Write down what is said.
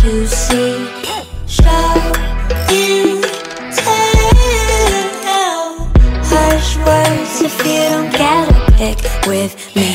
to see. Show you tell harsh words if you don't get a pick with me.